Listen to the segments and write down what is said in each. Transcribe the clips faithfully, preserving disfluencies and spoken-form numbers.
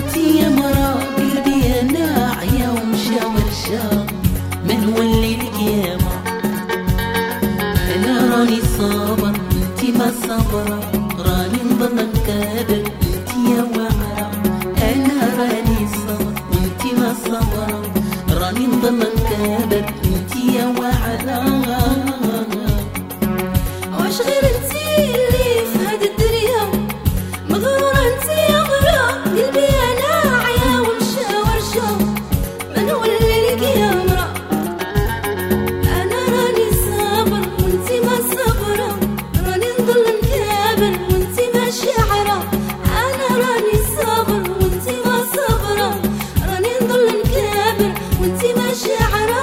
انتي يا مرا قلبي انا عيا ومشى ورشا ما نولي لك يا ما. انا راني صابر انتي ما صابرة، راني نضل نكابر انتي يا واعرة. انا راني صابر وانتي ما صابرة، راني نضل نكابر انتي يا واعرة. واش غير انتي اللي في هاد الدنيا مغرورة انتي يا مرا قلبي انا عيا ومشى ورشا ما نولي لك يا مرا. انا راني صابر وانتي ما صابرة، راني نضل نكابر وانتي ما شاعرة. انا راني صابر وانتي ما صابرة، راني نضل نكابر وانتي ما شاعرة.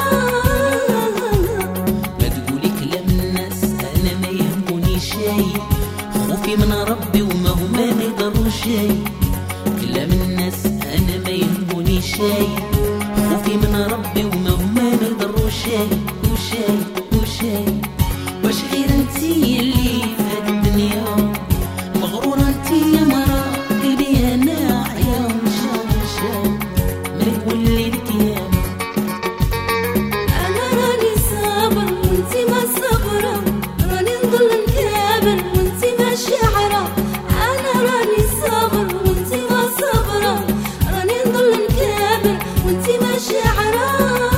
ما تقولي كلام الناس انا ما يهمني شي، خوفي من ربي وما هما ما يضروا شي. كلام الناس انا ما يهمني شي، خوفي من ربي وما هما ما يضروا شي وشي وشي. واش غير انتي اللي في هاد الدنيا مغرورة انتي يا مرا قلبي انا عيا ومشى ورشا ما يولي لك يا ما. انا راني صابر وانتي ما صابرة، راني نضل نكابر وانتي ما شاعرة. انا راني صابر وانتي ما صابرة، راني نضل نكابر وانتي ما شاعرة.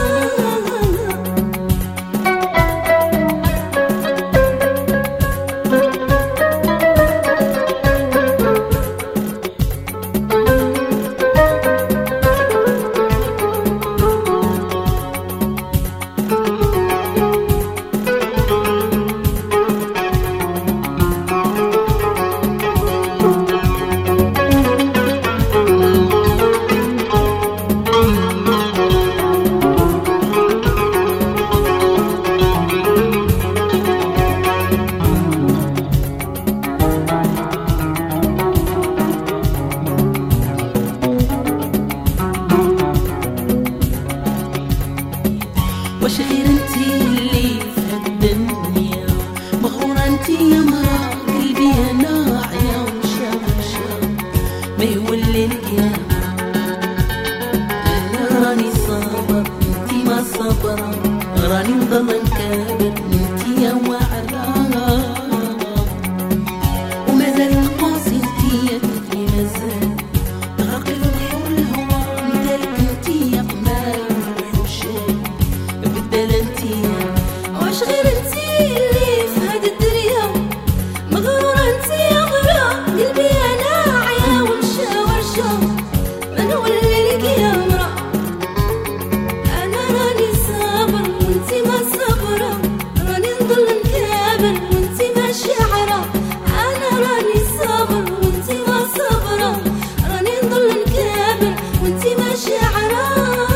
واش غير انتي اللي في هاد الدنيا مغرورة انتي يا مرا قلبي انا عيا ومشى ورشا ما يولي لك يا ما. انا راني صابر انتي ما صابرة، راني نضل نكابر انتي يا واعرة. ومازال قاسي انتي يا تدري مازال غرقي في بحور الهوى ندالك انتي يا قمال وحوشي بدل انتي. واش غير انتي اللي في هاد الدنيا مغرورة انتي يا مرا قلبي انا عيا ومشى ورشا ما نولي لك يا مرا. انا راني صابر وانتي ما صابرة، راني نضل نكابر وانتي ما شاعرة. انا راني صابر وانتي ما صابرة، راني نضل نكابر وانتي ما شاعرة.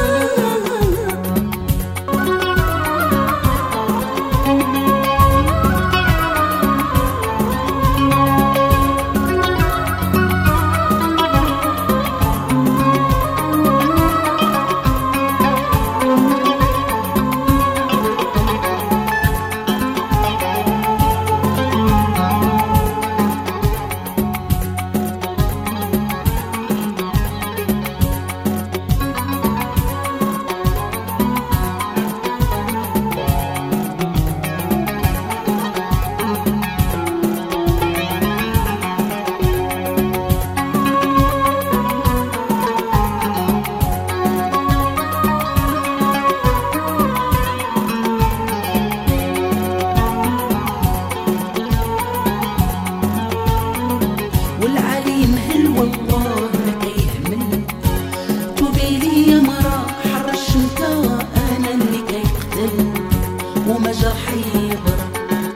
والعلي مهل والله ما كيهمل. توبي لي يا مرا حرش نتا انا اللي كيقتل وما جرحي يبرى.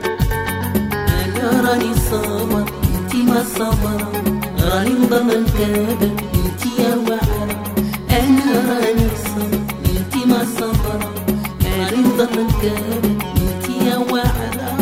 انا راني صابر انتي ما صابرة، راني نضل نكابر انتي يا واعرة. انا راني صابر انتي ما صابرة، راني نضل نكابر انتي يا واعرة.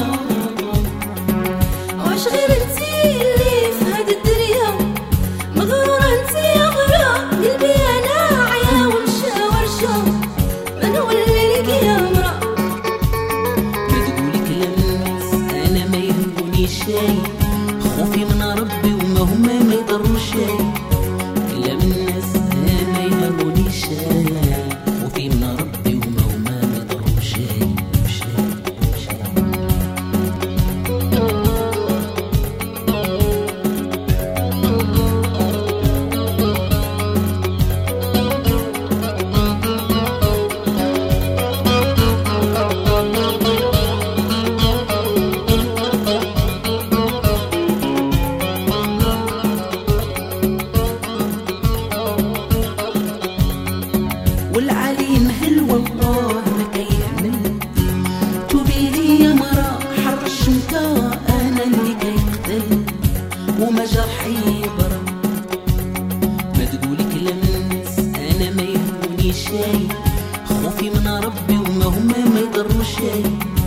واش غير انتي اللي في هاد الدنيا مغرورة انتي يا مرا قلبي انا عيا ومشى ورشا ما نولي لك يا مرا. ما تقولي كلام الناس انا ما يهمني شي، خوفي من ربي وما هما ما يضروا شي. كلام خوفي من ربي وما هما ما يضروا شي.